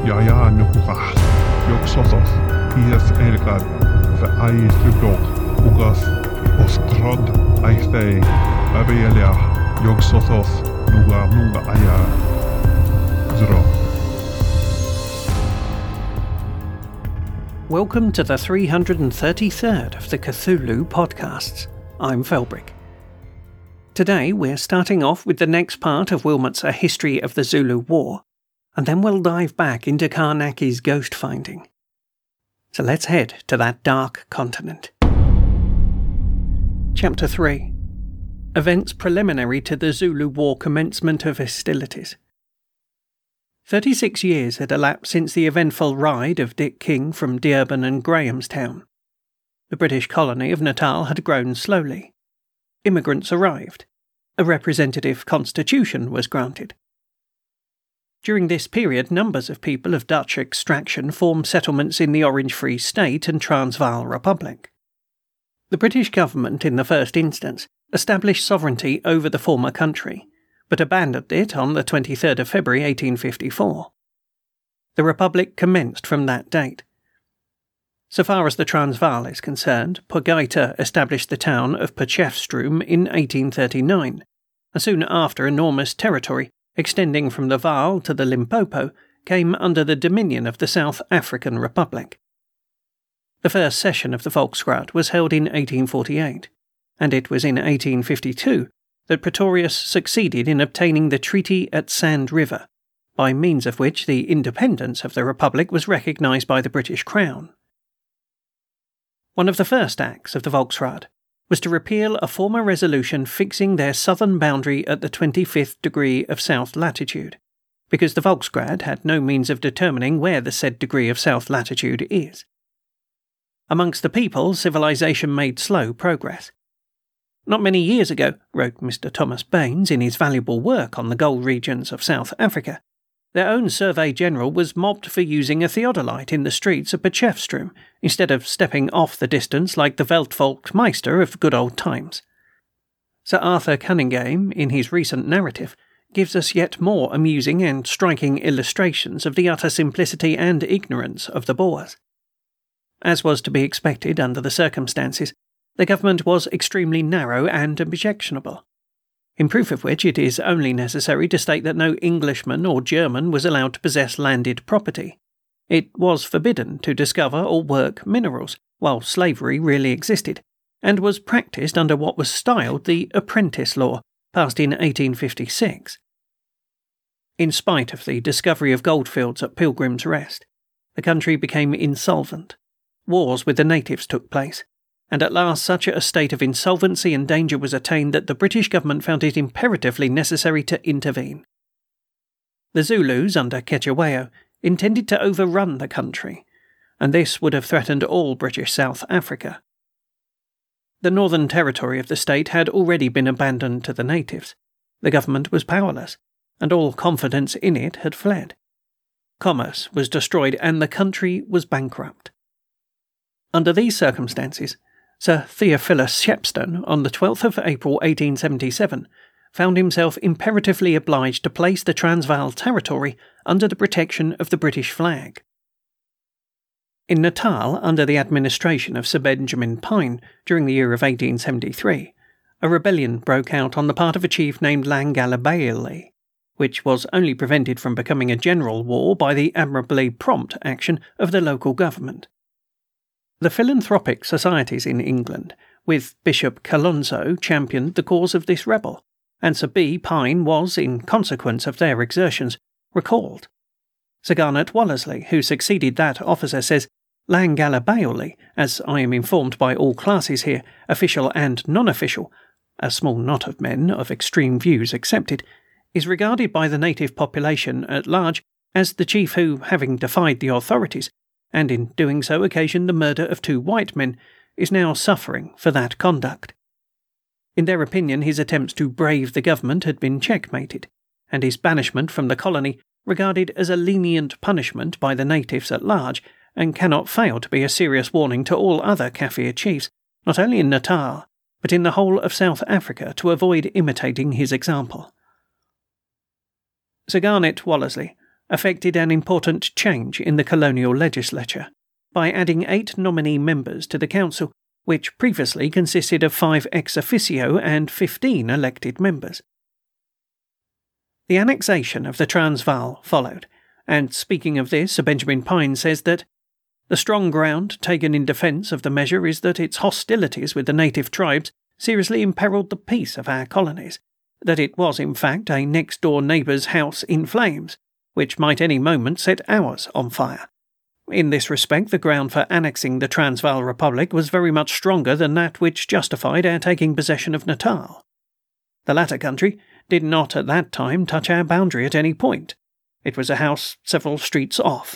ja nukukas, joksosos, ies ergar, fe aisugok, ugas, ostrod, aistei, abelia, joksosos, nuga aja, zro. Welcome to the 333rd of the Cthulhu podcasts. I'm Felbrick. Today we're starting off with the next part of Wilmot's A History of the Zulu War, and then we'll dive back into Karnaki's ghost finding. So let's head to that dark continent. Chapter 3. Events preliminary to the Zulu War commencement of hostilities. 36 years had elapsed since the eventful ride of Dick King from Dearborn and Grahamstown. The British colony of Natal had grown slowly. Immigrants arrived. A representative constitution was granted. During this period, numbers of people of Dutch extraction formed settlements in the Orange Free State and Transvaal Republic. The British government, in the first instance, established sovereignty over the former country, but abandoned it on the 23rd of February 1854. The Republic commenced from that date. So far as the Transvaal is concerned, Purgaita established the town of Potchefstroom in 1839, and soon after enormous territory, extending from the Vaal to the Limpopo, came under the dominion of the South African Republic. The first session of the Volksraad was held in 1848, and it was in 1852 that Pretorius succeeded in obtaining the Treaty at Sand River, by means of which the independence of the Republic was recognised by the British Crown. One of the first acts of the Volksraad was to repeal a former resolution fixing their southern boundary at the 25th degree of south latitude, because the Volksraad had no means of determining where the said degree of south latitude is. Amongst the people, civilization made slow progress. Not many years ago, wrote Mr. Thomas Baines in his valuable work on the gold regions of South Africa, their own Surveyor-General was mobbed for using a theodolite in the streets of Potchefstroom, instead of stepping off the distance like the Veldvolksmeister of good old times. Sir Arthur Cunningham, in his recent narrative, gives us yet more amusing and striking illustrations of the utter simplicity and ignorance of the Boers. As was to be expected under the circumstances, the government was extremely narrow and objectionable, in proof of which it is only necessary to state that no Englishman or German was allowed to possess landed property. It was forbidden to discover or work minerals, while slavery really existed, and was practised under what was styled the Apprentice Law, passed in 1856. In spite of the discovery of goldfields at Pilgrim's Rest, the country became insolvent. Wars with the natives took place, and at last such a state of insolvency and danger was attained that the British government found it imperatively necessary to intervene. The Zulus, under Cetshwayo, intended to overrun the country, and this would have threatened all British South Africa. The northern territory of the state had already been abandoned to the natives. The government was powerless, and all confidence in it had fled. Commerce was destroyed, and the country was bankrupt. Under these circumstances, Sir Theophilus Shepstone, on the 12th of April 1877, found himself imperatively obliged to place the Transvaal territory under the protection of the British flag. In Natal, under the administration of Sir Benjamin Pyne, during the year of 1873, a rebellion broke out on the part of a chief named Langalabaile, which was only prevented from becoming a general war by the admirably prompt action of the local government. The philanthropic societies in England, with Bishop Calonzo, championed the cause of this rebel, and Sir B. Pyne was, in consequence of their exertions, recalled. Sir Garnet Wallersley, who succeeded that officer, says, Langalabaile, as I am informed by all classes here, official and non-official, a small knot of men of extreme views excepted, is regarded by the native population at large as the chief who, having defied the authorities, and in doing so occasioned the murder of 2 white men, is now suffering for that conduct. In their opinion, his attempts to brave the government had been checkmated, and his banishment from the colony regarded as a lenient punishment by the natives at large, and cannot fail to be a serious warning to all other Kaffir chiefs, not only in Natal, but in the whole of South Africa, to avoid imitating his example. Sir Garnet Wallersley, effected an important change in the colonial legislature by adding 8 nominee members to the council, which previously consisted of 5 ex officio and 15 elected members. The annexation of the Transvaal followed, and speaking of this, Sir Benjamin Pyne says that the strong ground taken in defence of the measure is that its hostilities with the native tribes seriously imperilled the peace of our colonies, that it was in fact a next-door neighbour's house in flames, which might any moment set ours on fire. In this respect, the ground for annexing the Transvaal Republic was very much stronger than that which justified our taking possession of Natal. The latter country did not at that time touch our boundary at any point. It was a house several streets off.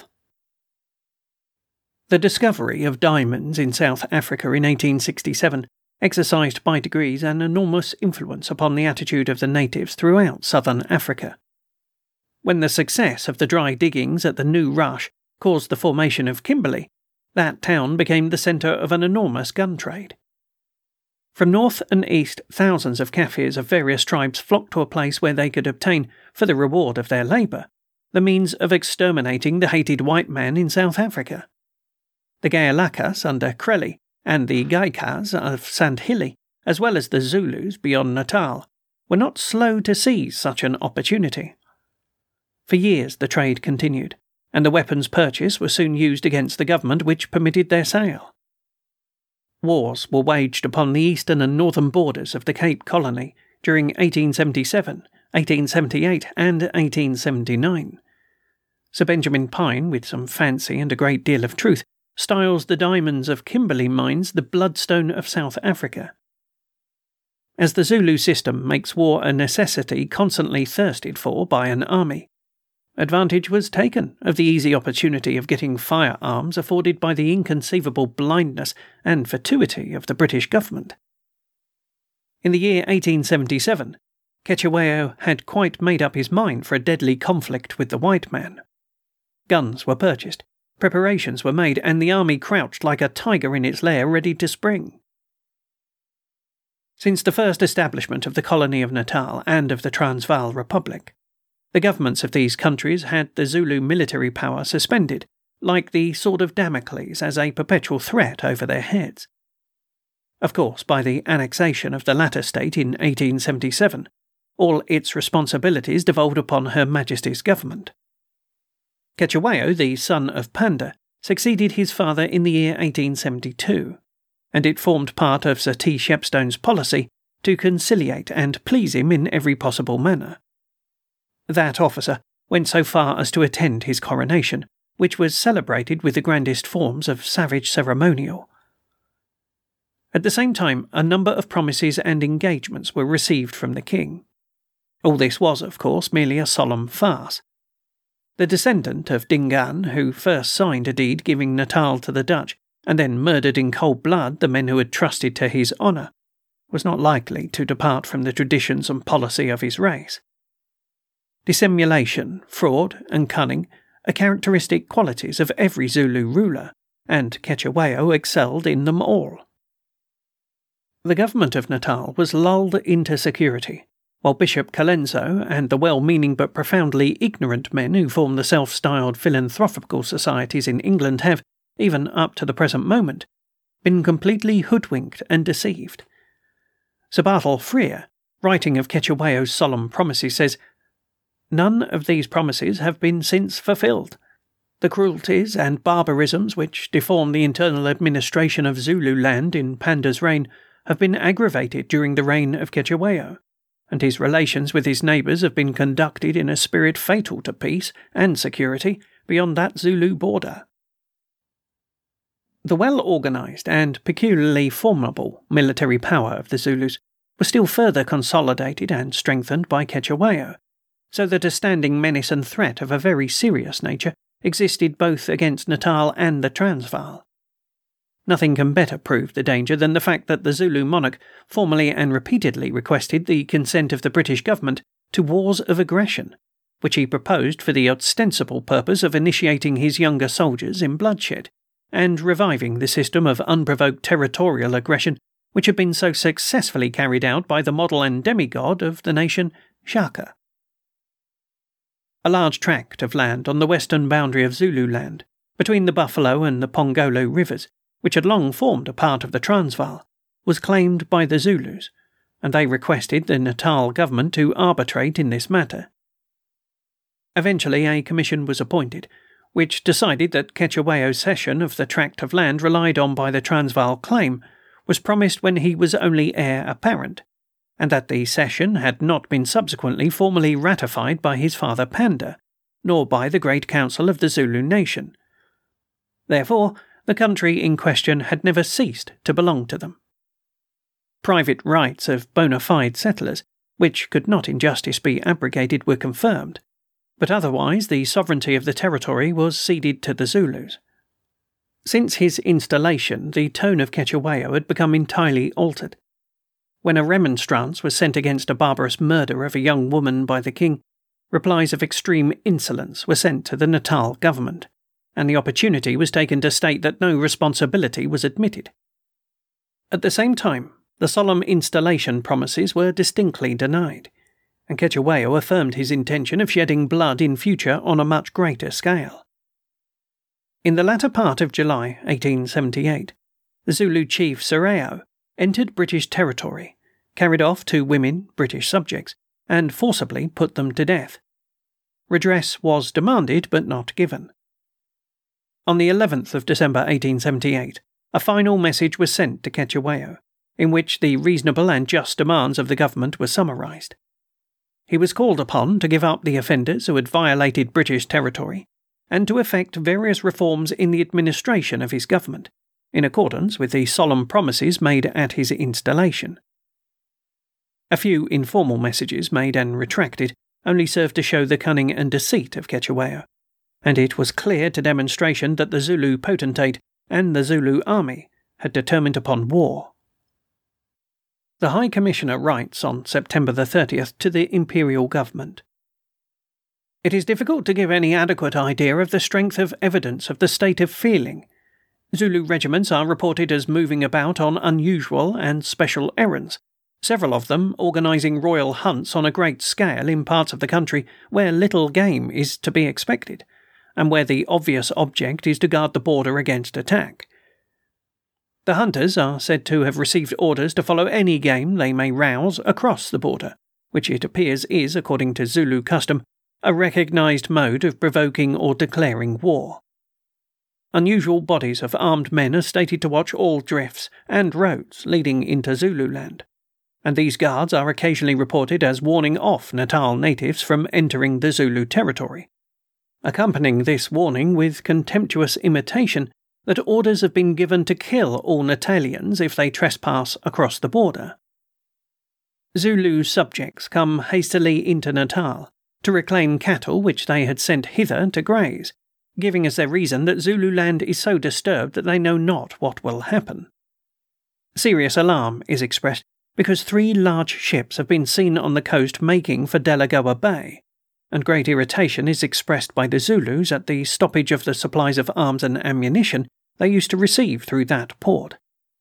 The discovery of diamonds in South Africa in 1867 exercised by degrees an enormous influence upon the attitude of the natives throughout southern Africa. When the success of the dry diggings at the New Rush caused the formation of Kimberley, that town became the centre of an enormous gun trade. From north and east, thousands of Kaffirs of various tribes flocked to a place where they could obtain, for the reward of their labour, the means of exterminating the hated white man in South Africa. The Gaelakas under Crelly and the Gaikas of St. Hilly, as well as the Zulus beyond Natal, were not slow to seize such an opportunity. For years the trade continued, and the weapons purchased were soon used against the government which permitted their sale. Wars were waged upon the eastern and northern borders of the Cape Colony during 1877, 1878 and 1879. Sir Benjamin Pyne, with some fancy and a great deal of truth, styles the diamonds of Kimberley mines the bloodstone of South Africa. As the Zulu system makes war a necessity constantly thirsted for by an army, advantage was taken of the easy opportunity of getting firearms afforded by the inconceivable blindness and fatuity of the British government. In the year 1877, Cetshwayo had quite made up his mind for a deadly conflict with the white man. Guns were purchased, preparations were made, and the army crouched like a tiger in its lair ready to spring. Since the first establishment of the colony of Natal and of the Transvaal Republic, the governments of these countries had the Zulu military power suspended, like the sword of Damocles, as a perpetual threat over their heads. Of course, by the annexation of the latter state in 1877, all its responsibilities devolved upon Her Majesty's government. Cetshwayo, the son of Panda, succeeded his father in the year 1872, and it formed part of Sir T. Shepstone's policy to conciliate and please him in every possible manner. That officer went so far as to attend his coronation, which was celebrated with the grandest forms of savage ceremonial. At the same time, a number of promises and engagements were received from the king. All this was, of course, merely a solemn farce. The descendant of Dingaan, who first signed a deed giving Natal to the Dutch, and then murdered in cold blood the men who had trusted to his honour, was not likely to depart from the traditions and policy of his race. Dissimulation, fraud, and cunning are characteristic qualities of every Zulu ruler, and Cetshwayo excelled in them all. The government of Natal was lulled into security, while Bishop Colenso and the well-meaning but profoundly ignorant men who form the self-styled philanthropical societies in England have, even up to the present moment, been completely hoodwinked and deceived. Sir Bartle Frere, writing of Cetshwayo's solemn promises, says, "None of these promises have been since fulfilled. The cruelties and barbarisms which deform the internal administration of Zululand in Panda's reign have been aggravated during the reign of Cetshwayo, and his relations with his neighbours have been conducted in a spirit fatal to peace and security beyond that Zulu border." The well-organised and peculiarly formidable military power of the Zulus was still further consolidated and strengthened by Cetshwayo, so that a standing menace and threat of a very serious nature existed both against Natal and the Transvaal. Nothing can better prove the danger than the fact that the Zulu monarch formally and repeatedly requested the consent of the British government to wars of aggression, which he proposed for the ostensible purpose of initiating his younger soldiers in bloodshed, and reviving the system of unprovoked territorial aggression which had been so successfully carried out by the model and demigod of the nation, Shaka. a large tract of land on the western boundary of Zululand, between the Buffalo and the Pongolo rivers, which had long formed a part of the Transvaal, was claimed by the Zulus, and they requested the Natal government to arbitrate in this matter. Eventually a commission was appointed, which decided that Cetewayo's cession of the tract of land relied on by the Transvaal claim was promised when he was only heir apparent, and that the cession had not been subsequently formally ratified by his father Panda, nor by the Great Council of the Zulu nation. Therefore, the country in question had never ceased to belong to them. Private rights of bona fide settlers, which could not in justice be abrogated, were confirmed, but otherwise the sovereignty of the territory was ceded to the Zulus. Since his installation, the tone of Cetewayo had become entirely altered. When a remonstrance was sent against a barbarous murder of a young woman by the king, replies of extreme insolence were sent to the Natal government, and the opportunity was taken to state that no responsibility was admitted. At the same time, the solemn installation promises were distinctly denied, and Cetewayo affirmed his intention of shedding blood in future on a much greater scale. In the latter part of July 1878, the Zulu chief Sereo entered British territory, carried off 2 women, British subjects, and forcibly put them to death. Redress was demanded but not given. On the 11th of December 1878, a final message was sent to Cetewayo, in which the reasonable and just demands of the government were summarised. He was called upon to give up the offenders who had violated British territory, and to effect various reforms in the administration of his government, in accordance with the solemn promises made at his installation. A few informal messages, made and retracted, only served to show the cunning and deceit of Cetewayo, and it was clear to demonstration that the Zulu potentate and the Zulu army had determined upon war. The High Commissioner writes on September the 30th to the Imperial Government, "It is difficult to give any adequate idea of the strength of evidence of the state of feeling. Zulu regiments are reported as moving about on unusual and special errands, several of them organising royal hunts on a great scale in parts of the country where little game is to be expected, and where the obvious object is to guard the border against attack. The hunters are said to have received orders to follow any game they may rouse across the border, which it appears is, according to Zulu custom, a recognised mode of provoking or declaring war. Unusual bodies of armed men are stated to watch all drifts and roads leading into Zululand, and these guards are occasionally reported as warning off Natal natives from entering the Zulu territory, accompanying this warning with contemptuous imitation that orders have been given to kill all Natalians if they trespass across the border. Zulu subjects come hastily into Natal to reclaim cattle which they had sent hither to graze, giving as their reason that Zululand is so disturbed that they know not what will happen. Serious alarm is expressed because 3 large ships have been seen on the coast making for Delagoa Bay, and great irritation is expressed by the Zulus at the stoppage of the supplies of arms and ammunition they used to receive through that port.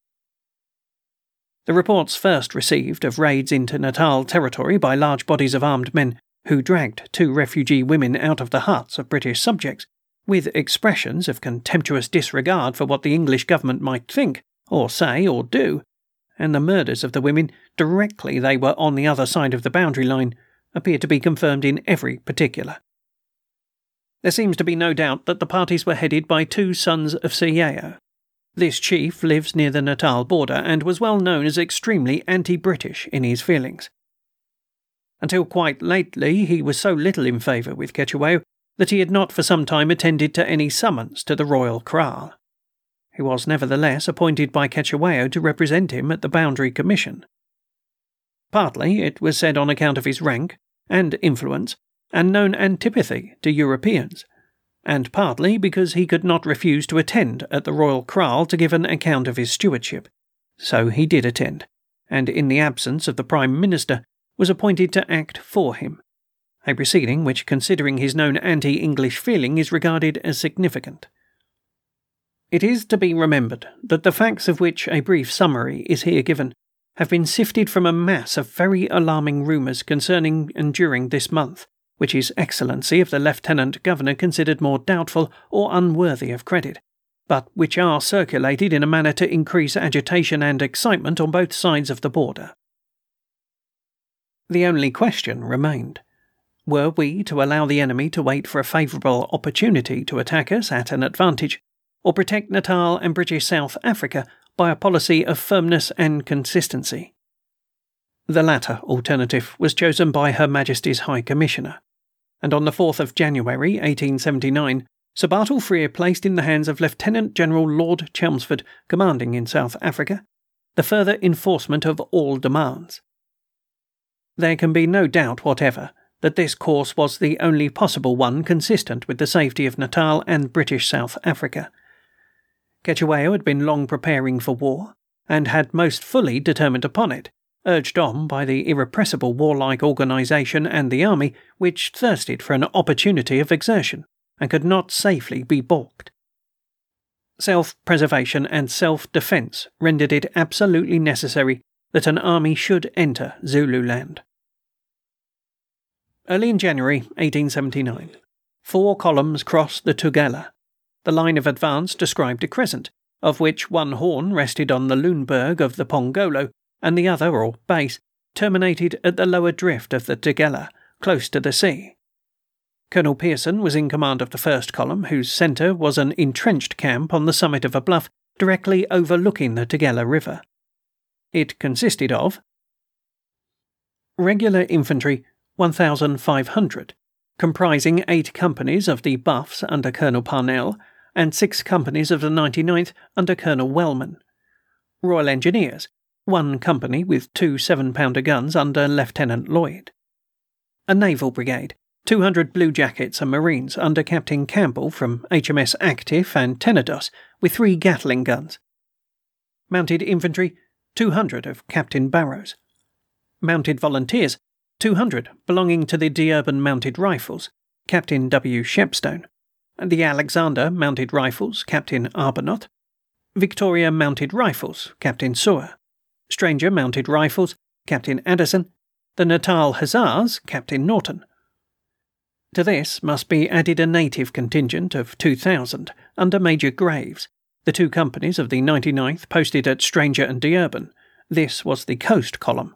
The reports first received of raids into Natal territory by large bodies of armed men who dragged 2 refugee women out of the huts of British subjects, with expressions of contemptuous disregard for what the English government might think, or say, or do, and the murders of the women directly they were on the other side of the boundary line, appear to be confirmed in every particular. There seems to be no doubt that the parties were headed by 2 sons of Sereo. This chief lives near the Natal border and was well known as extremely anti-British in his feelings. Until quite lately he was so little in favour with Cetewayo that he had not for some time attended to any summons to the royal kraal. He was nevertheless appointed by Cetewayo to represent him at the Boundary Commission. Partly, it was said, on account of his rank and influence and known antipathy to Europeans, and partly because he could not refuse to attend at the royal kraal to give an account of his stewardship. So he did attend, and in the absence of the Prime Minister was appointed to act for him, a proceeding which, considering his known anti-English feeling, is regarded as significant. It is to be remembered that the facts of which a brief summary is here given have been sifted from a mass of very alarming rumours concerning and during this month, which His Excellency of the Lieutenant Governor considered more doubtful or unworthy of credit, but which are circulated in a manner to increase agitation and excitement on both sides of the border. The only question remained. Were we to allow the enemy to wait for a favourable opportunity to attack us at an advantage, or protect Natal and British South Africa by a policy of firmness and consistency? The latter alternative was chosen by Her Majesty's High Commissioner, and on the 4th of January 1879, Sir Bartle Frere placed in the hands of Lieutenant General Lord Chelmsford, commanding in South Africa, the further enforcement of all demands. There can be no doubt whatever that this course was the only possible one consistent with the safety of Natal and British South Africa. Cetewayo had been long preparing for war, and had most fully determined upon it, urged on by the irrepressible warlike organisation and the army, which thirsted for an opportunity of exertion, and could not safely be balked. Self-preservation and self-defence rendered it absolutely necessary that an army should enter Zululand. Early in January 1879, 4 columns crossed the Tugela. The line of advance described a crescent, of which one horn rested on the Lüneburg of the Pongolo, and the other, or base, terminated at the lower drift of the Tugela, close to the sea. Colonel Pearson was in command of the first column, whose centre was an entrenched camp on the summit of a bluff directly overlooking the Tugela River. It consisted of regular infantry, 1,500, comprising 8 companies of the Buffs under Colonel Parnell, and 6 companies of the 99th under Colonel Wellman. Royal Engineers, 1 company with 2 7-pounder guns under Lieutenant Lloyd. A naval brigade, 200 bluejackets and marines under Captain Campbell from HMS Active and Tenedos, with 3 Gatling guns. Mounted infantry, 200 of Captain Barrows. Mounted volunteers, 200 belonging to the Dearborn Mounted Rifles, Captain W. Shepstone, the Alexander Mounted Rifles, Captain Arbuthnot, Victoria Mounted Rifles, Captain Sewer, Stranger Mounted Rifles, Captain Addison, the Natal Hussars, Captain Norton. To this must be added a native contingent of 2,000 under Major Graves, the 2 companies of the 99th posted at Stranger and Dearborn. This was the coast column.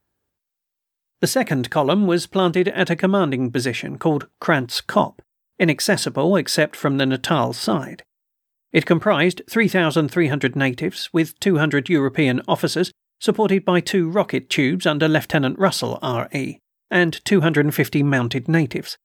The second column was planted at a commanding position called Krantz Kop, inaccessible except from the Natal side. It comprised 3,300 natives with 200 European officers, supported by 2 rocket tubes under Lieutenant Russell, R.E., and 250 mounted natives.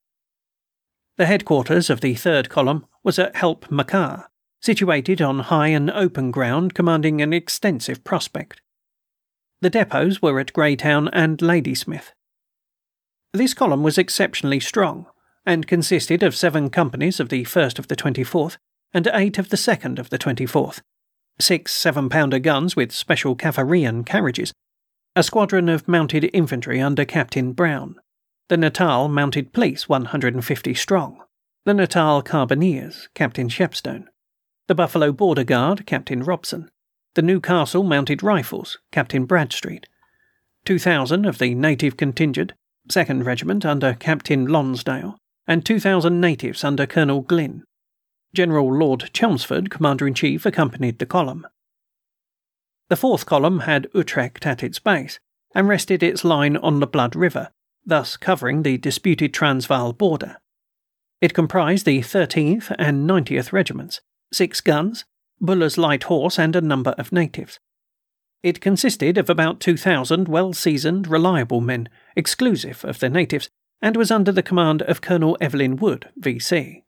The headquarters of the third column was at Help Makar, situated on high and open ground commanding an extensive prospect. The depots were at Greytown and Ladysmith. This column was exceptionally strong, and consisted of 7 companies of the 1st of the 24th and 8 of the 2nd of the 24th, 6 7-pounder guns with special Kaffrarian carriages, a squadron of mounted infantry under Captain Brown, the Natal Mounted Police 150 strong, the Natal Carbineers, Captain Shepstone, the Buffalo Border Guard, Captain Robson, the Newcastle Mounted Rifles, Captain Bradstreet, 2,000 of the native contingent, 2nd Regiment under Captain Lonsdale, and 2,000 natives under Colonel Glynn. General Lord Chelmsford, Commander-in-Chief, accompanied the column. The fourth column had Utrecht at its base, and rested its line on the Blood River, thus covering the disputed Transvaal border. It comprised the 13th and 90th Regiments, 6 guns, Buller's light horse, and a number of natives. It consisted of about 2,000 well-seasoned, reliable men, exclusive of the natives, and was under the command of Colonel Evelyn Wood, V.C.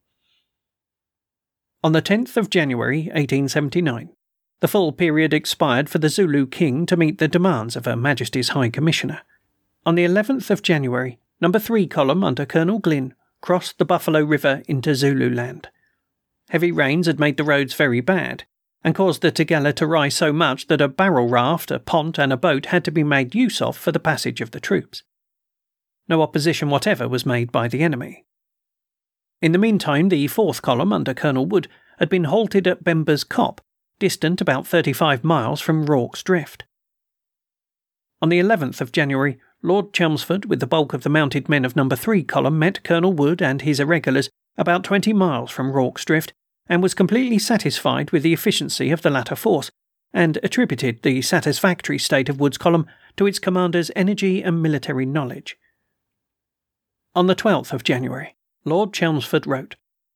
On the 10th of January 1879, the full period expired for the Zulu King to meet the demands of Her Majesty's High Commissioner. On the 11th of January, No. 3 column under Colonel Glynn crossed the Buffalo River into Zululand. Heavy rains had made the roads very bad, and caused the Tugela to rise so much that a barrel raft, a pont, and a boat had to be made use of for the passage of the troops. No opposition whatever was made by the enemy. In the meantime, the 4th column under Colonel Wood had been halted at Bember's Cop, distant about 35 miles from Rorke's Drift. On the 11th of January, Lord Chelmsford, with the bulk of the mounted men of No. 3 column, met Colonel Wood and his irregulars about 20 miles from Rorke's Drift, and was completely satisfied with the efficiency of the latter force, and attributed the satisfactory state of Wood's column to its commander's energy and military knowledge. On the 12th of January, Lord Chelmsford wrote,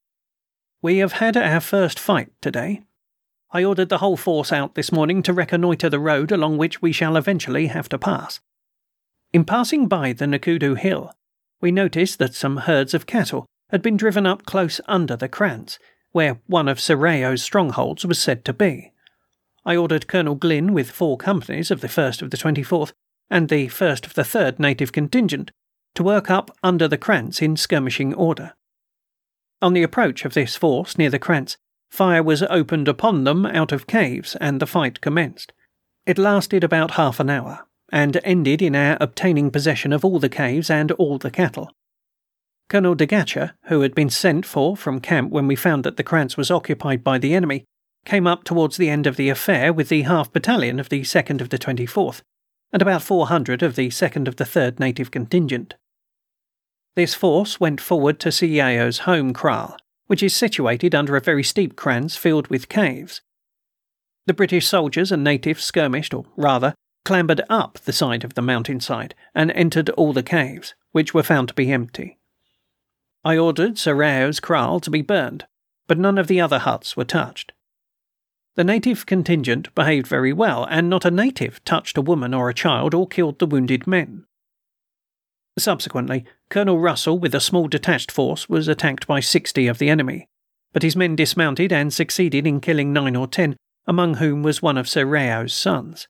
"We have had our first fight today. I ordered the whole force out this morning to reconnoitre the road along which we shall eventually have to pass. In passing by the Nakudu Hill, we noticed that some herds of cattle had been driven up close under the krantz, where one of Sir Rao's strongholds was said to be. I ordered Colonel Glynn with 4 companies of the 1st of the 24th and the 1st of the 3rd native contingent to work up under the krantz in skirmishing order. On the approach of this force near the krantz, fire was opened upon them out of caves, and the fight commenced. It lasted about half an hour, and ended in our obtaining possession of all the caves and all the cattle. Colonel de Gacher, who had been sent for from camp when we found that the krantz was occupied by the enemy, came up towards the end of the affair with the half-battalion of the 2nd of the 24th, and about 400 of the 2nd of the 3rd native contingent. This force went forward to Siao's home kraal, which is situated under a very steep krantz filled with caves. The British soldiers and natives skirmished, or rather, clambered up the side of the mountainside, and entered all the caves, which were found to be empty. I ordered Sir Rao's kraal to be burned, but none of the other huts were touched. The native contingent behaved very well, and not a native touched a woman or a child or killed the wounded men. Subsequently, Colonel Russell, with a small detached force, was attacked by 60 of the enemy, but his men dismounted and succeeded in killing 9 or 10, among whom was one of Sir Rao's sons.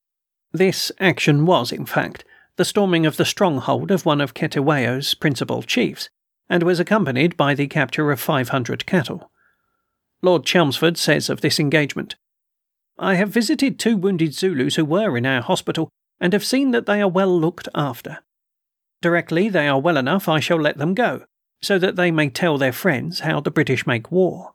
This action was, in fact, the storming of the stronghold of one of Cetewayo's principal chiefs, and was accompanied by the capture of 500 cattle. Lord Chelmsford says of this engagement, "I have visited 2 wounded Zulus who were in our hospital, and have seen that they are well looked after. Directly they are well enough, I shall let them go, so that they may tell their friends how the British make war."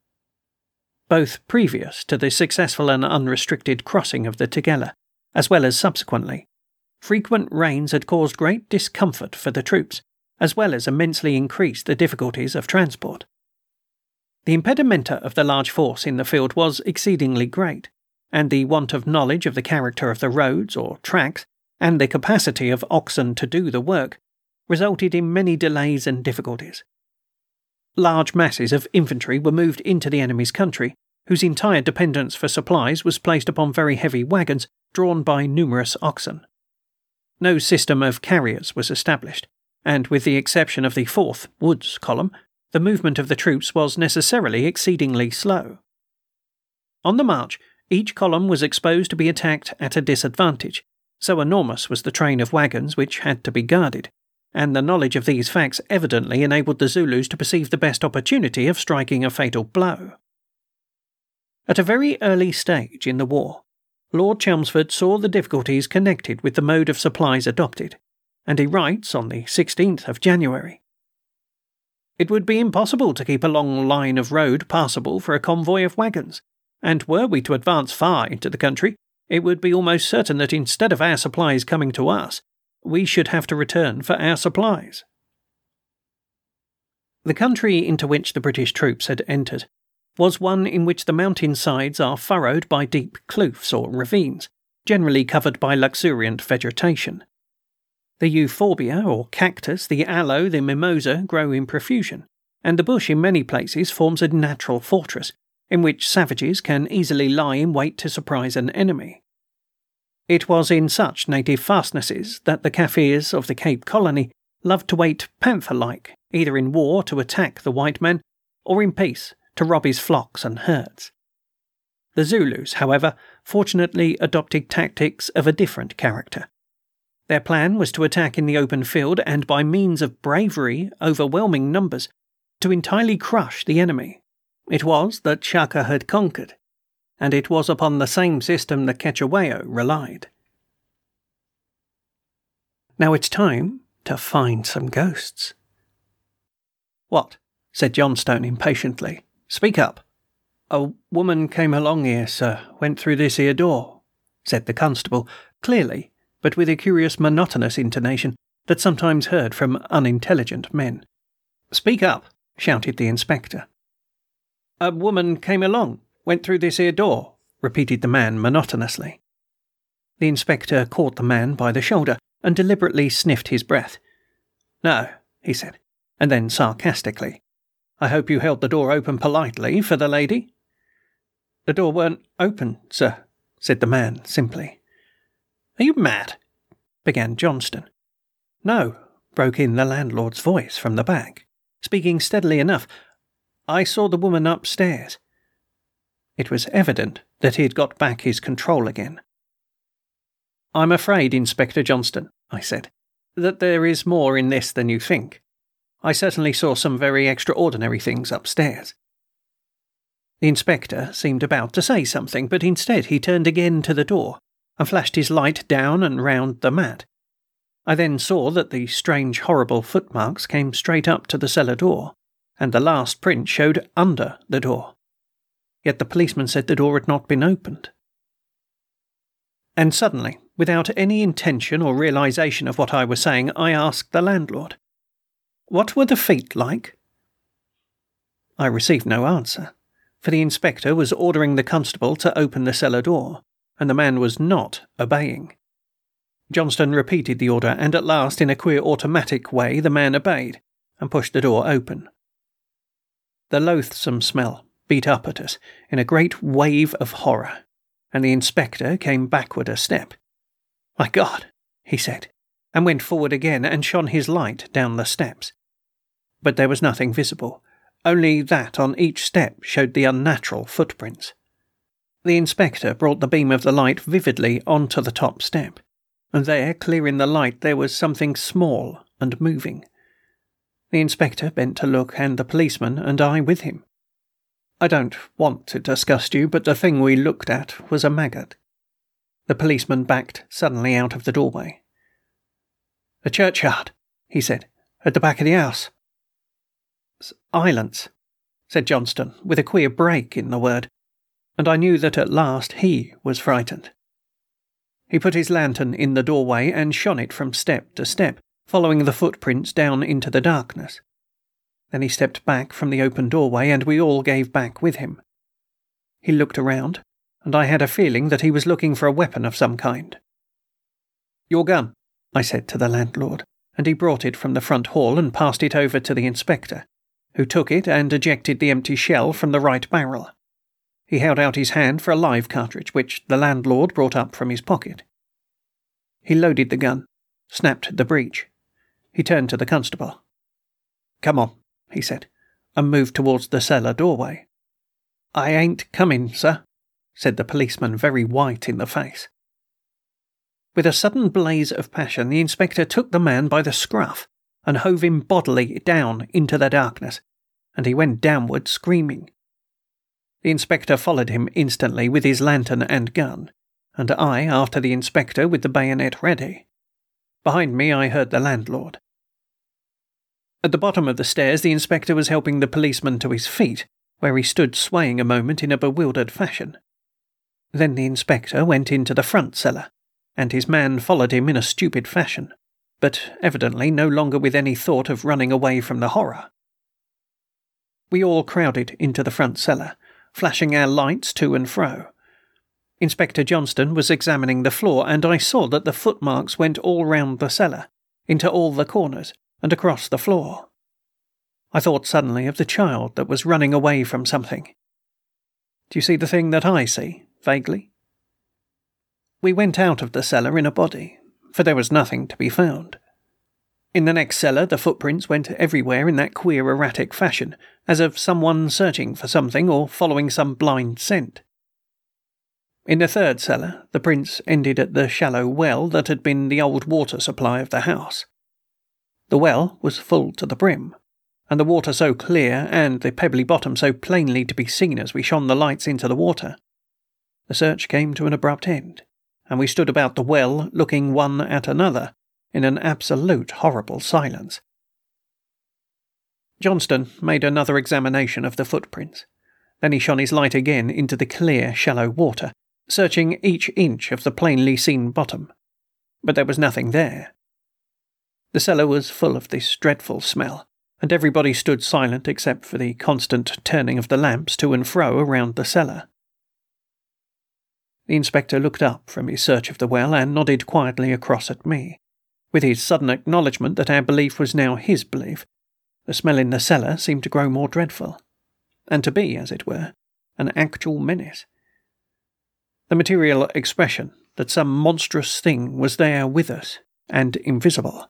Both previous to the successful and unrestricted crossing of the Tugela, as well as subsequently, frequent rains had caused great discomfort for the troops, as well as immensely increased the difficulties of transport. The impedimenta of the large force in the field was exceedingly great, and the want of knowledge of the character of the roads or tracks, and the capacity of oxen to do the work, resulted in many delays and difficulties. Large masses of infantry were moved into the enemy's country, whose entire dependence for supplies was placed upon very heavy wagons drawn by numerous oxen. No system of carriers was established, and with the exception of the 4th Wood's column, the movement of the troops was necessarily exceedingly slow. On the march, each column was exposed to be attacked at a disadvantage, so enormous was the train of wagons which had to be guarded, and the knowledge of these facts evidently enabled the Zulus to perceive the best opportunity of striking a fatal blow. At a very early stage in the war, Lord Chelmsford saw the difficulties connected with the mode of supplies adopted, and he writes on the 16th of January, "It would be impossible to keep a long line of road passable for a convoy of wagons, and were we to advance far into the country, it would be almost certain that instead of our supplies coming to us, we should have to return for our supplies." The country into which the British troops had entered was one in which the mountain sides are furrowed by deep kloofs or ravines, generally covered by luxuriant vegetation. The euphorbia or cactus, the aloe, the mimosa grow in profusion, and the bush in many places forms a natural fortress, in which savages can easily lie in wait to surprise an enemy. It was in such native fastnesses that the Kaffirs of the Cape Colony loved to wait panther-like, either in war to attack the white man, or in peace to rob his flocks and herds. The Zulus, however, fortunately adopted tactics of a different character. Their plan was to attack in the open field and, by means of bravery, overwhelming numbers, to entirely crush the enemy. It was that Shaka had conquered, and it was upon the same system that Cetewayo relied. Now it's time to find some ghosts. "What?" said Johnstone impatiently. "Speak up." "A woman came along here, sir, went through this here door," said the constable, clearly, but with a curious monotonous intonation that sometimes heard from unintelligent men. "Speak up," shouted the inspector. "A woman came along, went through this here door," repeated the man monotonously. The inspector caught the man by the shoulder and deliberately sniffed his breath. "No," he said, and then sarcastically, "I hope you held the door open politely for the lady?" "The door weren't open, sir," said the man simply. "Are you mad?" began Johnston. "No," broke in the landlord's voice from the back, speaking steadily enough. "I saw the woman upstairs." It was evident that he had got back his control again. "I'm afraid, Inspector Johnston," I said, "that there is more in this than you think. I certainly saw some very extraordinary things upstairs." The inspector seemed about to say something, but instead he turned again to the door and flashed his light down and round the mat. I then saw that the strange, horrible footmarks came straight up to the cellar door, and the last print showed under the door. Yet the policeman said the door had not been opened. And suddenly, without any intention or realization of what I was saying, I asked the landlord, "What were the feet like?" I received no answer, for the inspector was ordering the constable to open the cellar door, and the man was not obeying. Johnston repeated the order, and at last, in a queer automatic way, the man obeyed, and pushed the door open. The loathsome smell beat up at us in a great wave of horror, and the inspector came backward a step. "My God," he said, and went forward again and shone his light down the steps. But there was nothing visible, only that on each step showed the unnatural footprints. The inspector brought the beam of the light vividly onto the top step, and there, clear in the light, there was something small and moving. The inspector bent to look, and the policeman and I with him. I don't want to disgust you, but the thing we looked at was a maggot. The policeman backed suddenly out of the doorway. "The churchyard," he said, "at the back of the house." "Silence," said Johnston, with a queer break in the word, and I knew that at last he was frightened. He put his lantern in the doorway and shone it from step to step, following the footprints down into the darkness. Then he stepped back from the open doorway, and we all gave back with him. He looked around, and I had a feeling that he was looking for a weapon of some kind. "Your gun," I said to the landlord, and he brought it from the front hall and passed it over to the inspector, who took it and ejected the empty shell from the right barrel. He held out his hand for a live cartridge, which the landlord brought up from his pocket. He loaded the gun, snapped the breech. He turned to the constable. "Come on," he said, and moved towards the cellar doorway. "I ain't coming, sir," said the policeman, very white in the face. With a sudden blaze of passion, the inspector took the man by the scruff and hove him bodily down into the darkness, and he went downward screaming. The inspector followed him instantly with his lantern and gun, and I after the inspector with the bayonet ready. Behind me I heard the landlord. At the bottom of the stairs the inspector was helping the policeman to his feet, where he stood swaying a moment in a bewildered fashion. Then the inspector went into the front cellar, and his man followed him in a stupid fashion, but evidently no longer with any thought of running away from the horror. We all crowded into the front cellar, flashing our lights to and fro. Inspector Johnston was examining the floor, and I saw that the footmarks went all round the cellar, into all the corners, and across the floor. I thought suddenly of the child that was running away from something. Do you see the thing that I see, vaguely? We went out of the cellar in a body, for there was nothing to be found. In the next cellar the footprints went everywhere in that queer erratic fashion, as of someone searching for something or following some blind scent. In the third cellar the prints ended at the shallow well that had been the old water supply of the house. The well was full to the brim, and the water so clear and the pebbly bottom so plainly to be seen as we shone the lights into the water. The search came to an abrupt end, and we stood about the well looking one at another in an absolute horrible silence. Johnston made another examination of the footprints. Then he shone his light again into the clear, shallow water, searching each inch of the plainly seen bottom. but there was nothing there. The cellar was full of this dreadful smell, and everybody stood silent except for the constant turning of the lamps to and fro around the cellar. The inspector looked up from his search of the well and nodded quietly across at me. With his sudden acknowledgment that our belief was now his belief, the smell in the cellar seemed to grow more dreadful, and to be, as it were, an actual menace. The material expression that some monstrous thing was there with us, and invisible.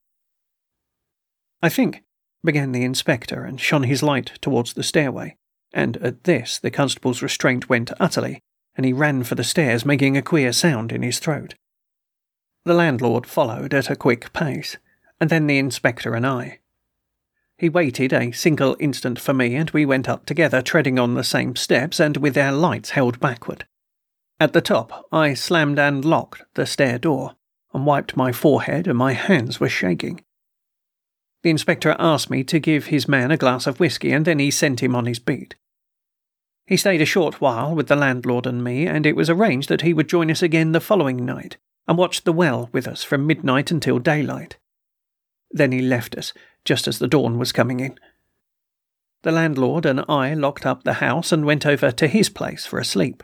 "I think," began the inspector, and shone his light towards the stairway, and at this the constable's restraint went utterly, and he ran for the stairs, making a queer sound in his throat. The landlord followed at a quick pace, and then the inspector and I. He waited a single instant for me, and we went up together, treading on the same steps and with our lights held backward. At the top, I slammed and locked the stair door, and wiped my forehead, and my hands were shaking. The inspector asked me to give his man a glass of whisky, and then he sent him on his beat. He stayed a short while with the landlord and me, and it was arranged that he would join us again the following night, and watch the well with us from midnight until daylight. Then he left us, just as the dawn was coming in. The landlord and I locked up the house and went over to his place for a sleep.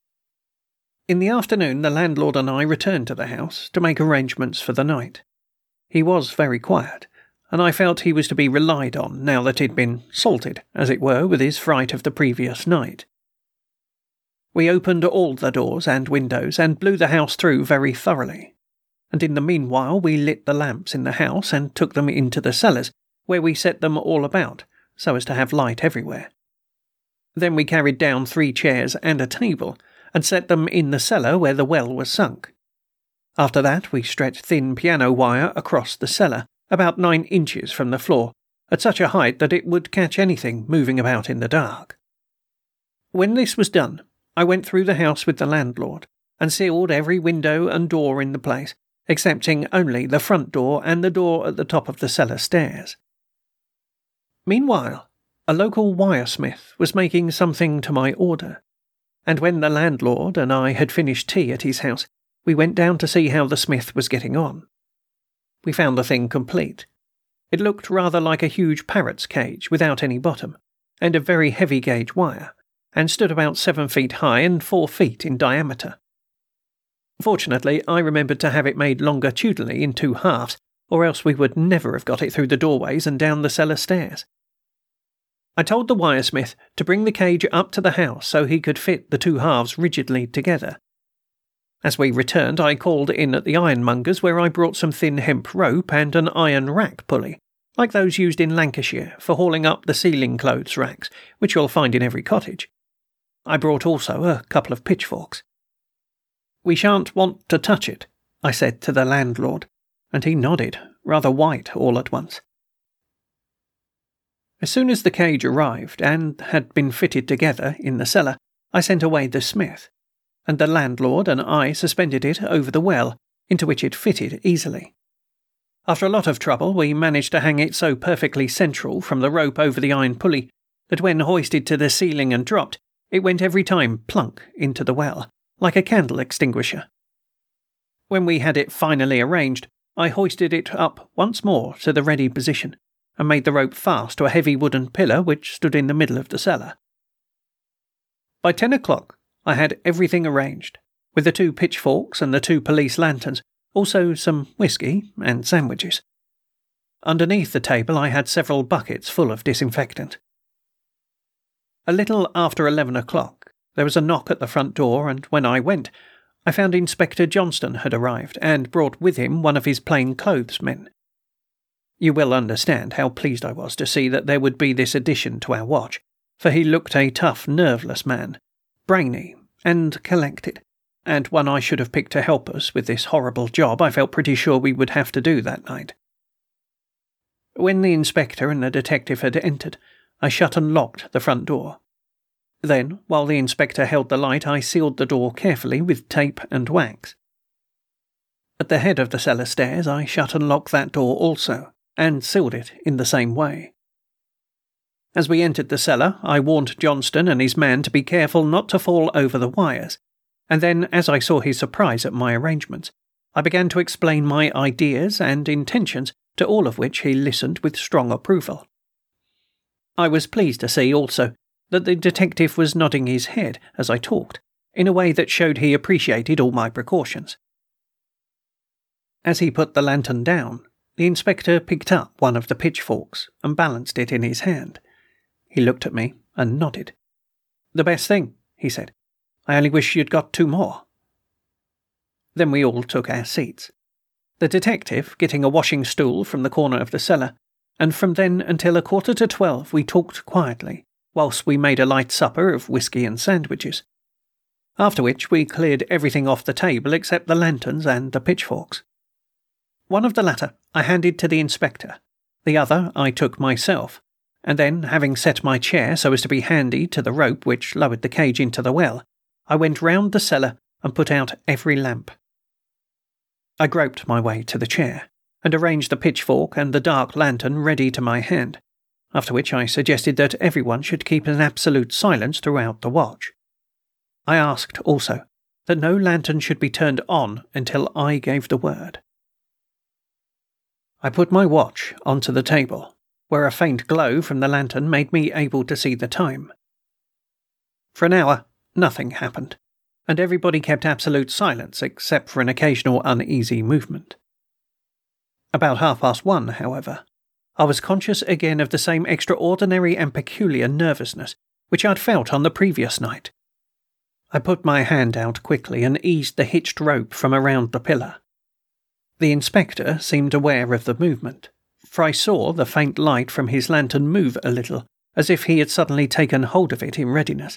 In the afternoon, the landlord and I returned to the house to make arrangements for the night. He was very quiet, and I felt he was to be relied on now that he'd been salted, as it were, with his fright of the previous night. We opened all the doors and windows and blew the house through very thoroughly, and in the meanwhile we lit the lamps in the house and took them into the cellars, where we set them all about, so as to have light everywhere. Then we carried down 3 chairs and a table, and set them in the cellar where the well was sunk. After that we stretched thin piano wire across the cellar, about 9 inches from the floor, at such a height that it would catch anything moving about in the dark. When this was done, I went through the house with the landlord, and sealed every window and door in the place, excepting only the front door and the door at the top of the cellar stairs. Meanwhile, a local wiresmith was making something to my order, and when the landlord and I had finished tea at his house, we went down to see how the smith was getting on. We found the thing complete. It looked rather like a huge parrot's cage without any bottom, and of very heavy gauge wire, and stood about 7 feet high and 4 feet in diameter. Fortunately, I remembered to have it made longitudinally in 2 halves, or else we would never have got it through the doorways and down the cellar stairs. I told the wiresmith to bring the cage up to the house so he could fit the 2 halves rigidly together. As we returned, I called in at the ironmonger's, where I brought some thin hemp rope and an iron rack pulley, like those used in Lancashire for hauling up the ceiling clothes racks, which you'll find in every cottage. I brought also a couple of pitchforks. "We shan't want to touch it," I said to the landlord, and he nodded, rather white all at once. As soon as the cage arrived and had been fitted together in the cellar, I sent away the smith, and the landlord and I suspended it over the well, into which it fitted easily. After a lot of trouble, we managed to hang it so perfectly central from the rope over the iron pulley that when hoisted to the ceiling and dropped, it went every time plunk into the well, like a candle extinguisher. When we had it finally arranged, I hoisted it up once more to the ready position, and made the rope fast to a heavy wooden pillar which stood in the middle of the cellar. By 10 o'clock, I had everything arranged, with the 2 pitchforks and the 2 police lanterns, also some whisky and sandwiches. Underneath the table I had several buckets full of disinfectant. A little after 11 o'clock, there was a knock at the front door, and when I went, I found Inspector Johnston had arrived, and brought with him one of his plain-clothes men. You will understand how pleased I was to see that there would be this addition to our watch, for he looked a tough, nerveless man, brainy and collected, and one I should have picked to help us with this horrible job I felt pretty sure we would have to do that night. When the inspector and the detective had entered, I shut and locked the front door. Then, while the inspector held the light, I sealed the door carefully with tape and wax. At the head of the cellar stairs, I shut and locked that door also, and sealed it in the same way. As we entered the cellar, I warned Johnston and his man to be careful not to fall over the wires, and then, as I saw his surprise at my arrangements, I began to explain my ideas and intentions, to all of which he listened with strong approval. I was pleased to see, also, that the detective was nodding his head as I talked, in a way that showed he appreciated all my precautions. As he put the lantern down, the inspector picked up one of the pitchforks and balanced it in his hand. He looked at me and nodded. "The best thing," he said. "I only wish you'd got 2 more." Then we all took our seats, the detective getting a washing stool from the corner of the cellar, and from then until 11:45 we talked quietly, whilst we made a light supper of whisky and sandwiches. After which we cleared everything off the table except the lanterns and the pitchforks. One of the latter I handed to the inspector, the other I took myself, and then, having set my chair so as to be handy to the rope which lowered the cage into the well, I went round the cellar and put out every lamp. I groped my way to the chair, and arranged the pitchfork and the dark lantern ready to my hand, after which I suggested that everyone should keep an absolute silence throughout the watch. I asked, also, that no lantern should be turned on until I gave the word. I put my watch onto the table, where a faint glow from the lantern made me able to see the time. For an hour, nothing happened, and everybody kept absolute silence except for an occasional uneasy movement. About 1:30, however, I was conscious again of the same extraordinary and peculiar nervousness which I'd felt on the previous night. I put my hand out quickly and eased the hitched rope from around the pillar. The inspector seemed aware of the movement, for I saw the faint light from his lantern move a little, as if he had suddenly taken hold of it in readiness.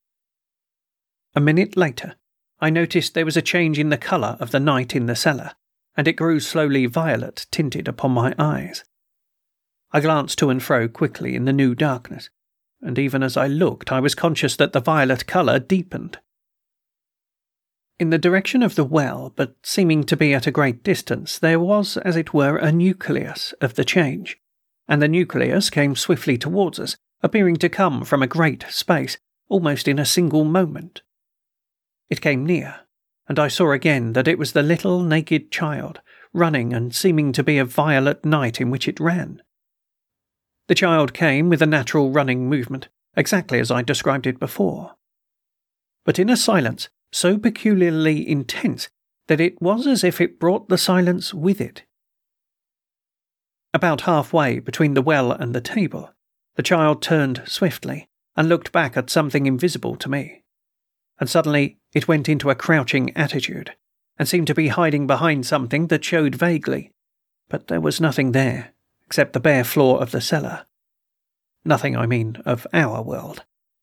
A minute later, I noticed there was a change in the colour of the night in the cellar, and it grew slowly violet-tinted upon my eyes. I glanced to and fro quickly in the new darkness, and even as I looked I was conscious that the violet colour deepened. In the direction of the well, but seeming to be at a great distance, there was, as it were, a nucleus of the change, and the nucleus came swiftly towards us, appearing to come from a great space, almost in a single moment. It came near, and I saw again that it was the little naked child, running and seeming to be a violet night in which it ran. The child came with a natural running movement, exactly as I described it before, but in a silence so peculiarly intense that it was as if it brought the silence with it. About halfway between the well and the table, the child turned swiftly and looked back at something invisible to me, and suddenly it went into a crouching attitude and seemed to be hiding behind something that showed vaguely, but there was nothing there except the bare floor of the cellar. Nothing, I mean, of our world.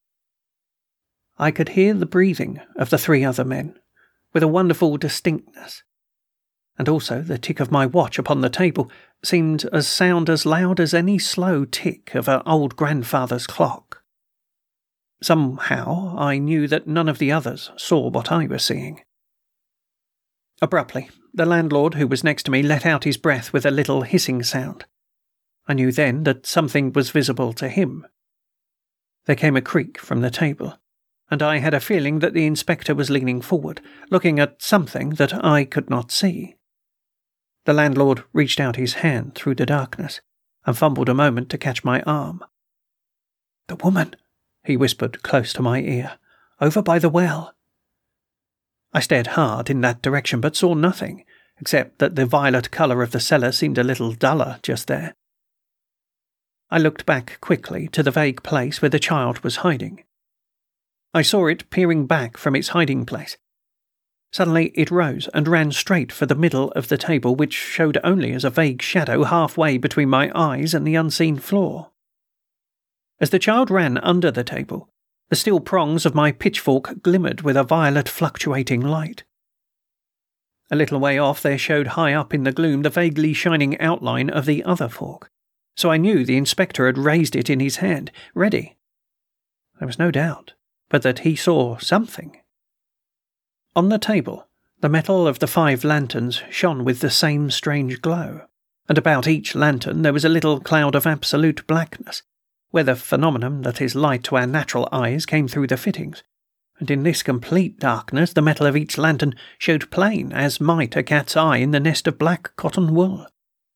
I could hear the breathing of the 3 other men, with a wonderful distinctness, and also the tick of my watch upon the table seemed a sound as loud as any slow tick of an old grandfather's clock. Somehow I knew that none of the others saw what I was seeing. Abruptly, the landlord, who was next to me, let out his breath with a little hissing sound. I knew then that something was visible to him. There came a creak from the table, and I had a feeling that the inspector was leaning forward, looking at something that I could not see. The landlord reached out his hand through the darkness, and fumbled a moment to catch my arm. "The woman," he whispered close to my ear, "over by the well." I stared hard in that direction, but saw nothing, except that the violet colour of the cellar seemed a little duller just there. I looked back quickly to the vague place where the child was hiding. I saw it peering back from its hiding place. Suddenly it rose and ran straight for the middle of the table, which showed only as a vague shadow halfway between my eyes and the unseen floor. As the child ran under the table, the steel prongs of my pitchfork glimmered with a violet fluctuating light. A little way off there showed high up in the gloom the vaguely shining outline of the other fork, so I knew the inspector had raised it in his hand, ready. There was no doubt but that he saw something. On the table, the metal of the 5 lanterns shone with the same strange glow, and about each lantern there was a little cloud of absolute blackness, where the phenomenon that is light to our natural eyes came through the fittings, and in this complete darkness the metal of each lantern showed plain as might a cat's eye in the nest of black cotton wool.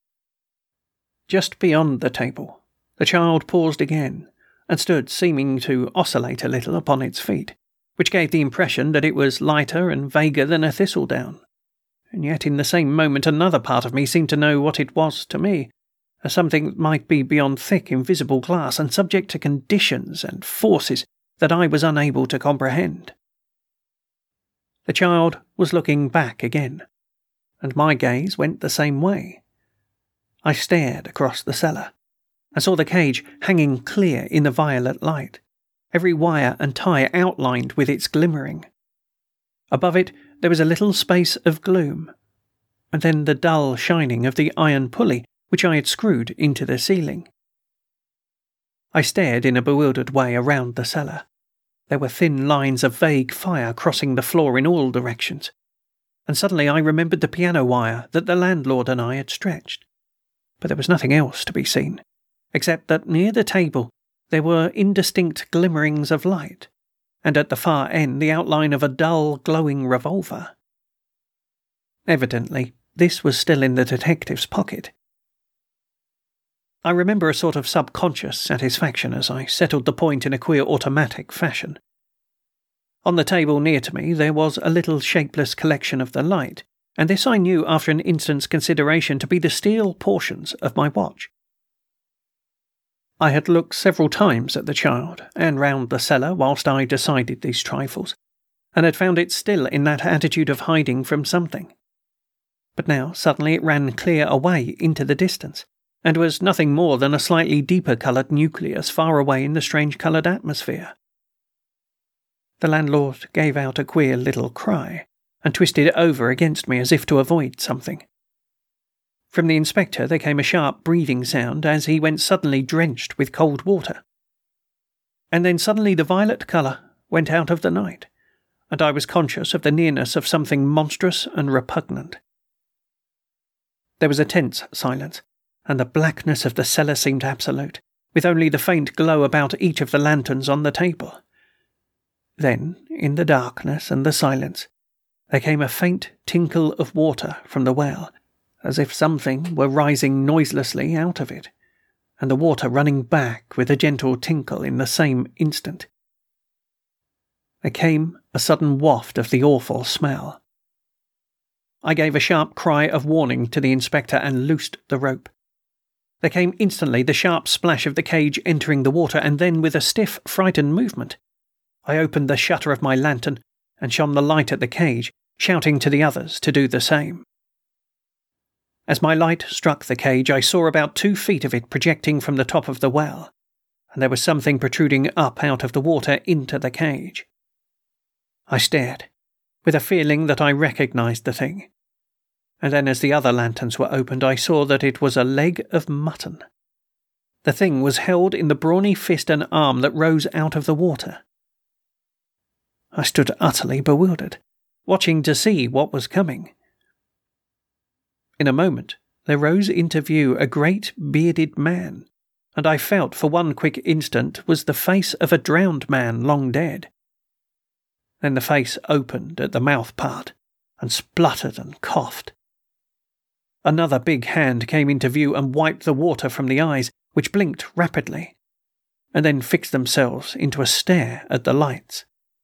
Just beyond the table, the child paused again, and stood seeming to oscillate a little upon its feet, which gave the impression that it was lighter and vaguer than a thistledown. And yet in the same moment another part of me seemed to know what it was to me, as something that might be beyond thick invisible glass and subject to conditions and forces that I was unable to comprehend. The child was looking back again, and my gaze went the same way. I stared across the cellar, and saw the cage hanging clear in the violet light, every wire and tie outlined with its glimmering. Above it there was a little space of gloom, and then the dull shining of the iron pulley which I had screwed into the ceiling. I stared in a bewildered way around the cellar. There were thin lines of vague fire crossing the floor in all directions, and suddenly I remembered the piano wire that the landlord and I had stretched. But there was nothing else to be seen, except that near the table there were indistinct glimmerings of light, and at the far end the outline of a dull, glowing revolver. Evidently, this was still in the detective's pocket. I remember a sort of subconscious satisfaction as I settled the point in a queer automatic fashion. On the table near to me there was a little shapeless collection of the light, and this I knew after an instant's consideration to be the steel portions of my watch. I had looked several times at the child and round the cellar whilst I decided these trifles, and had found it still in that attitude of hiding from something. But now suddenly it ran clear away into the distance, and was nothing more than a slightly deeper-coloured nucleus far away in the strange-coloured atmosphere. The landlord gave out a queer little cry, and twisted over against me as if to avoid something. From the inspector there came a sharp breathing sound as he went suddenly drenched with cold water. And then suddenly the violet colour went out of the night, and I was conscious of the nearness of something monstrous and repugnant. There was a tense silence, and the blackness of the cellar seemed absolute, with only the faint glow about each of the lanterns on the table. Then, in the darkness and the silence, there came a faint tinkle of water from the well, as if something were rising noiselessly out of it, and the water running back with a gentle tinkle in the same instant. There came a sudden waft of the awful smell. I gave a sharp cry of warning to the inspector and loosed the rope. There came instantly the sharp splash of the cage entering the water, and then, with a stiff, frightened movement, I opened the shutter of my lantern and shone the light at the cage, shouting to the others to do the same. As my light struck the cage, I saw about 2 feet of it projecting from the top of the well, and there was something protruding up out of the water into the cage. I stared, with a feeling that I recognized the thing, and then as the other lanterns were opened I saw that it was a leg of mutton. The thing was held in the brawny fist and arm that rose out of the water. I stood utterly bewildered, watching to see what was coming. In a moment there rose into view a great bearded man, and I felt for one quick instant was the face of a drowned man long dead. Then the face opened at the mouth part, and spluttered and coughed. Another big hand came into view and wiped the water from the eyes, which blinked rapidly, and then fixed themselves into a stare at the lights.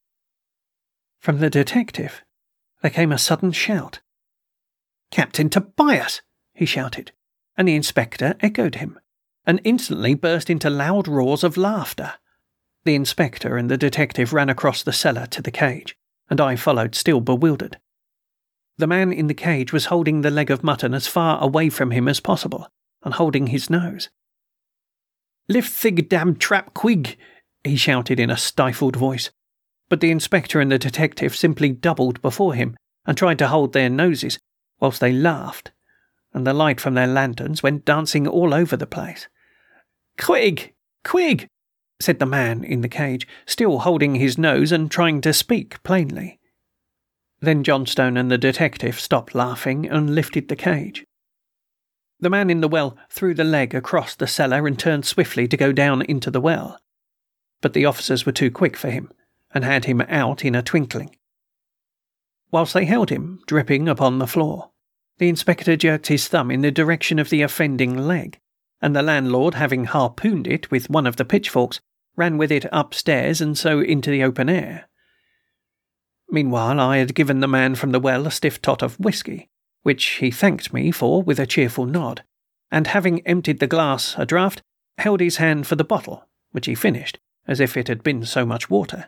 From the detective there came a sudden shout. "Captain Tobias!" he shouted, and the inspector echoed him, and instantly burst into loud roars of laughter. The inspector and the detective ran across the cellar to the cage, and I followed, still bewildered. The man in the cage was holding the leg of mutton as far away from him as possible, and holding his nose. "Lift thig damn trap quig!" he shouted in a stifled voice, but the inspector and the detective simply doubled before him and tried to hold their noses, whilst they laughed, and the light from their lanterns went dancing all over the place. "Quig! Quig!" said the man in the cage, still holding his nose and trying to speak plainly. Then Johnstone and the detective stopped laughing and lifted the cage. The man in the well threw the leg across the cellar and turned swiftly to go down into the well, but the officers were too quick for him, and had him out in a twinkling. Whilst they held him, dripping upon the floor, the inspector jerked his thumb in the direction of the offending leg, and the landlord, having harpooned it with one of the pitchforks, ran with it upstairs and so into the open air. Meanwhile, I had given the man from the well a stiff tot of whisky, which he thanked me for with a cheerful nod, and having emptied the glass a draught, held his hand for the bottle, which he finished, as if it had been so much water.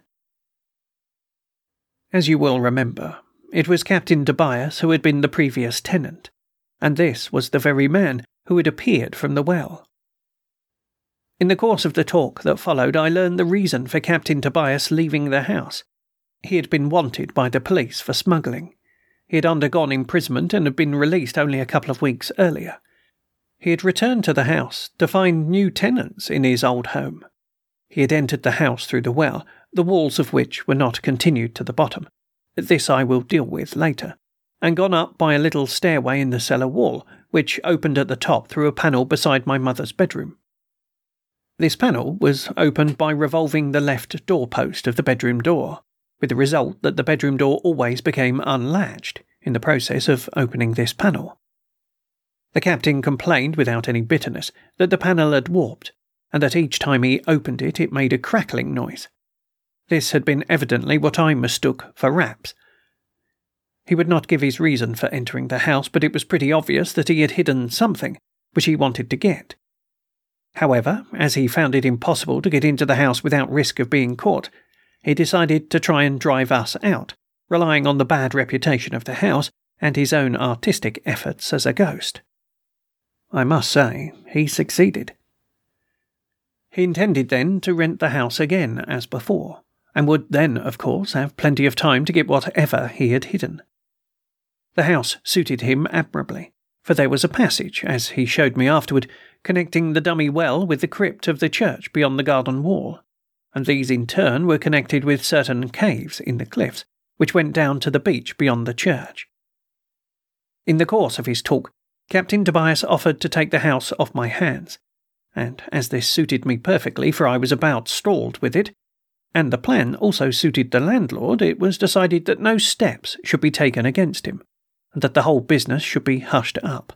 As you will remember, it was Captain Tobias who had been the previous tenant, and this was the very man who had appeared from the well. In the course of the talk that followed, I learned the reason for Captain Tobias leaving the house. He had been wanted by the police for smuggling. He had undergone imprisonment and had been released only a couple of weeks earlier. He had returned to the house to find new tenants in his old home. He had entered the house through the well, the walls of which were not continued to the bottom. This I will deal with later, and gone up by a little stairway in the cellar wall, which opened at the top through a panel beside my mother's bedroom. This panel was opened by revolving the left doorpost of the bedroom door, with the result that the bedroom door always became unlatched in the process of opening this panel. The captain complained without any bitterness that the panel had warped, and that each time he opened it, it made a crackling noise. This had been evidently what I mistook for raps. He would not give his reason for entering the house, but it was pretty obvious that he had hidden something which he wanted to get. However, as he found it impossible to get into the house without risk of being caught, he decided to try and drive us out, relying on the bad reputation of the house and his own artistic efforts as a ghost. I must say, he succeeded. He intended then to rent the house again as before, and would then, of course, have plenty of time to get whatever he had hidden. The house suited him admirably, for there was a passage, as he showed me afterward, connecting the dummy well with the crypt of the church beyond the garden wall, and these in turn were connected with certain caves in the cliffs, which went down to the beach beyond the church. In the course of his talk, Captain Tobias offered to take the house off my hands, and as this suited me perfectly, for I was about stalled with it, and the plan also suited the landlord, it was decided that no steps should be taken against him, and that the whole business should be hushed up.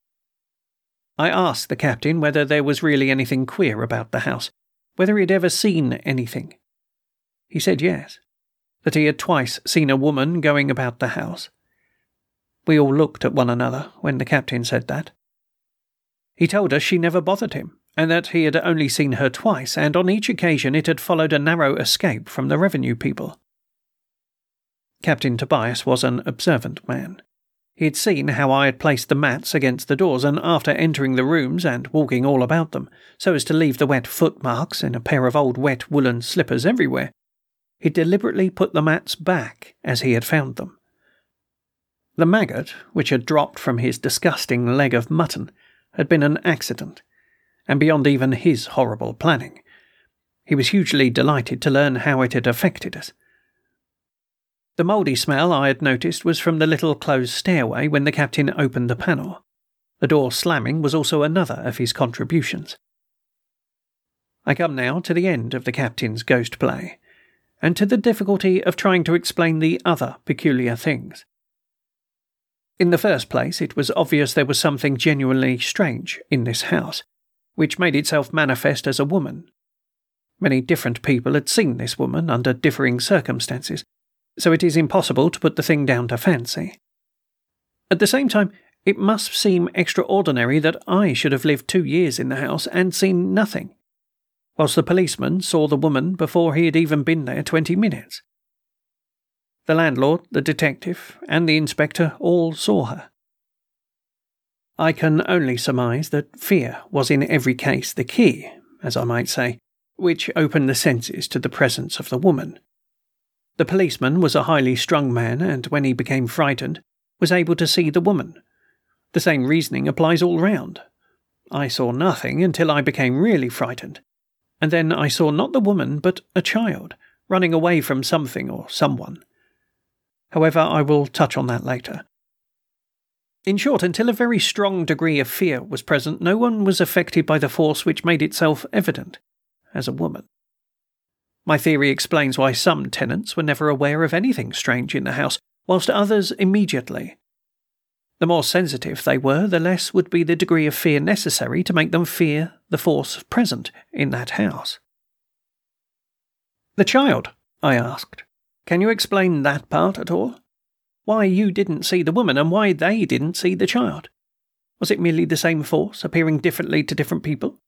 I asked the captain whether there was really anything queer about the house, whether he had ever seen anything. He said yes, that he had twice seen a woman going about the house. We all looked at one another when the captain said that. He told us she never bothered him, and that he had only seen her twice, and on each occasion it had followed a narrow escape from the revenue people. Captain Tobias was an observant man. He had seen how I had placed the mats against the doors, and after entering the rooms and walking all about them, so as to leave the wet footmarks in a pair of old wet woolen slippers everywhere, he deliberately put the mats back as he had found them. The maggot, which had dropped from his disgusting leg of mutton, had been an accident, and beyond even his horrible planning. He was hugely delighted to learn how it had affected us. The mouldy smell I had noticed was from the little closed stairway when the captain opened the panel. The door slamming was also another of his contributions. I come now to the end of the captain's ghost play, and to the difficulty of trying to explain the other peculiar things. In the first place, it was obvious there was something genuinely strange in this house, which made itself manifest as a woman. Many different people had seen this woman under differing circumstances, so it is impossible to put the thing down to fancy. At the same time, it must seem extraordinary that I should have lived 2 years in the house and seen nothing, whilst the policeman saw the woman before he had even been there 20 minutes. The landlord, the detective, and the inspector all saw her. I can only surmise that fear was in every case the key, as I might say, which opened the senses to the presence of the woman. The policeman was a highly strung man, and when he became frightened, was able to see the woman. The same reasoning applies all round. I saw nothing until I became really frightened, and then I saw not the woman but a child, running away from something or someone. However, I will touch on that later. In short, until a very strong degree of fear was present, no one was affected by the force which made itself evident as a woman. My theory explains why some tenants were never aware of anything strange in the house, whilst others immediately. The more sensitive they were, the less would be the degree of fear necessary to make them fear the force present in that house. "The child?" I asked. "Can you explain that part at all? Why you didn't see the woman and why they didn't see the child? Was it merely the same force, appearing differently to different people?"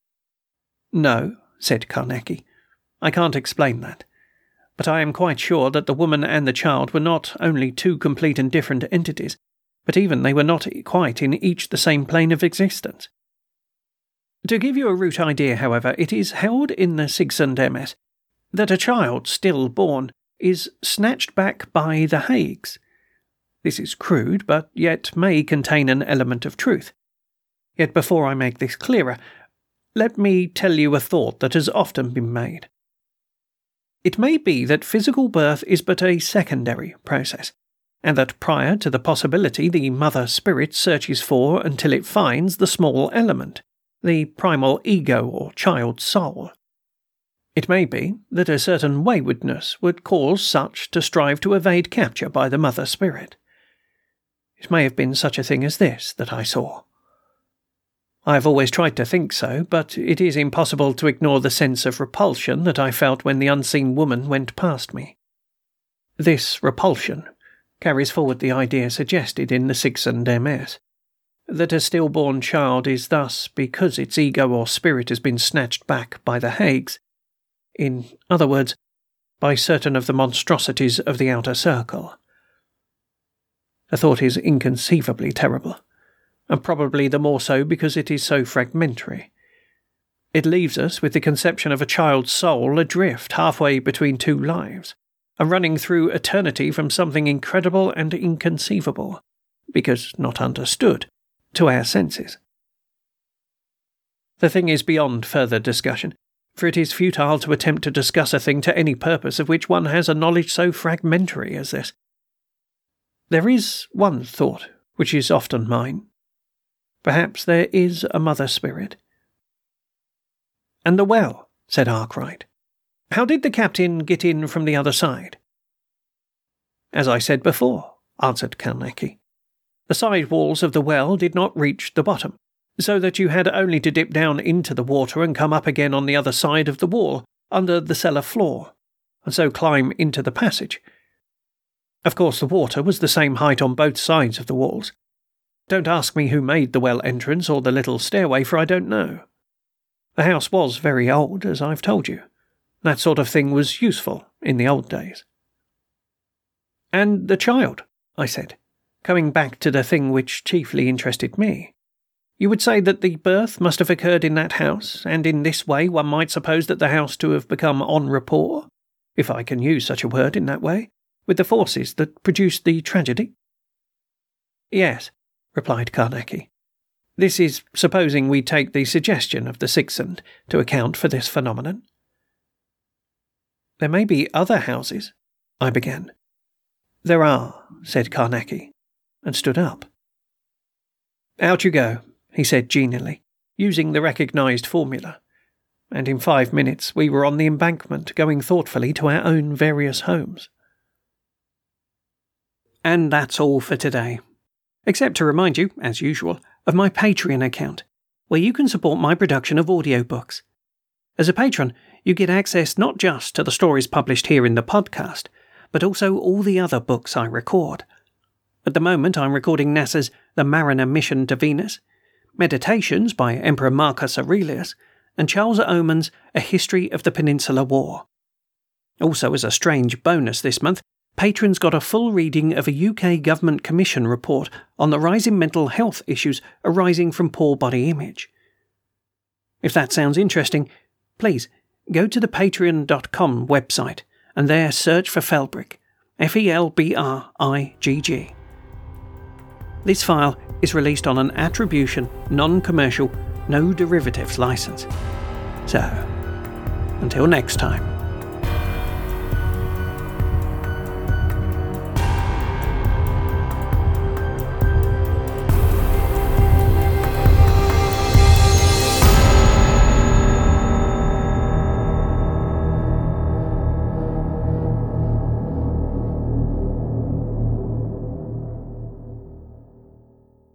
"No," said Carnacki. "I can't explain that. But I am quite sure that the woman and the child were not only two complete and different entities, but even they were not quite in each the same plane of existence. To give you a root idea, however, it is held in the Sigsund MS that a child still born is snatched back by the Hagues. This is crude, but yet may contain an element of truth. Yet before I make this clearer, let me tell you a thought that has often been made. It may be that physical birth is but a secondary process, and that prior to the possibility the mother spirit searches for until it finds the small element, the primal ego or child soul. It may be that a certain waywardness would cause such to strive to evade capture by the mother spirit. It may have been such a thing as this that I saw. I have always tried to think so, but it is impossible to ignore the sense of repulsion that I felt when the unseen woman went past me. This repulsion carries forward the idea suggested in the Sigsund MS, that a stillborn child is thus because its ego or spirit has been snatched back by the Hagues, in other words, by certain of the monstrosities of the outer circle. The thought is inconceivably terrible, and probably the more so because it is so fragmentary. It leaves us with the conception of a child's soul adrift halfway between two lives, and running through eternity from something incredible and inconceivable, because not understood, to our senses. The thing is beyond further discussion, for it is futile to attempt to discuss a thing to any purpose of which one has a knowledge so fragmentary as this. There is one thought which is often mine. Perhaps there is a mother spirit. "And the well," said Arkwright. "How did the captain get in from the other side?" "As I said before," answered Carnacki. "The side walls of the well did not reach the bottom, so that you had only to dip down into the water and come up again on the other side of the wall, under the cellar floor, and so climb into the passage. Of course, the water was the same height on both sides of the walls. Don't ask me who made the well entrance or the little stairway, for I don't know. The house was very old, as I've told you. That sort of thing was useful in the old days." "And the child," I said, coming back to the thing which chiefly interested me. "You would say that the birth must have occurred in that house, and in this way one might suppose that the house to have become en rapport, if I can use such a word in that way, with the forces that produced the tragedy?" "Yes," replied Carnacki. "This is supposing we take the suggestion of the Sigsund to account for this phenomenon." "There may be other houses," I began. "There are," said Carnacki, and stood up. "Out you go," he said genially, using the recognised formula, and in 5 minutes we were on the embankment going thoughtfully to our own various homes. And that's all for today, except to remind you, as usual, of my Patreon account, where you can support my production of audiobooks. As a patron, you get access not just to the stories published here in the podcast, but also all the other books I record. At the moment, I'm recording NASA's The Mariner Mission to Venus, Meditations by Emperor Marcus Aurelius, and Charles Oman's A History of the Peninsular War. Also, as a strange bonus this month, patrons got a full reading of a UK Government Commission report on the rising mental health issues arising from poor body image. If that sounds interesting, please go to the patreon.com website and there search for Felbrigg, Felbrigg. This file is released on an attribution, non-commercial, no derivatives license. So, until next time.